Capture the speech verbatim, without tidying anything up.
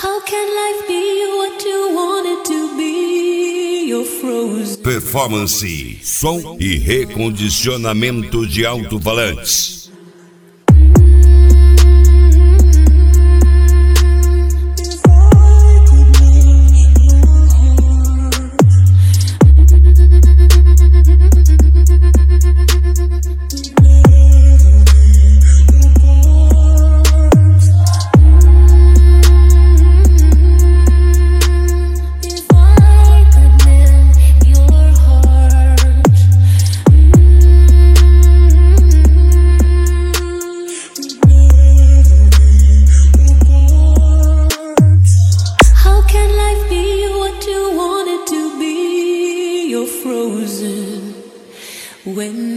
How can life be what you want it to be? You're frozen. Performance, som e recondicionamento de alto-falantes. When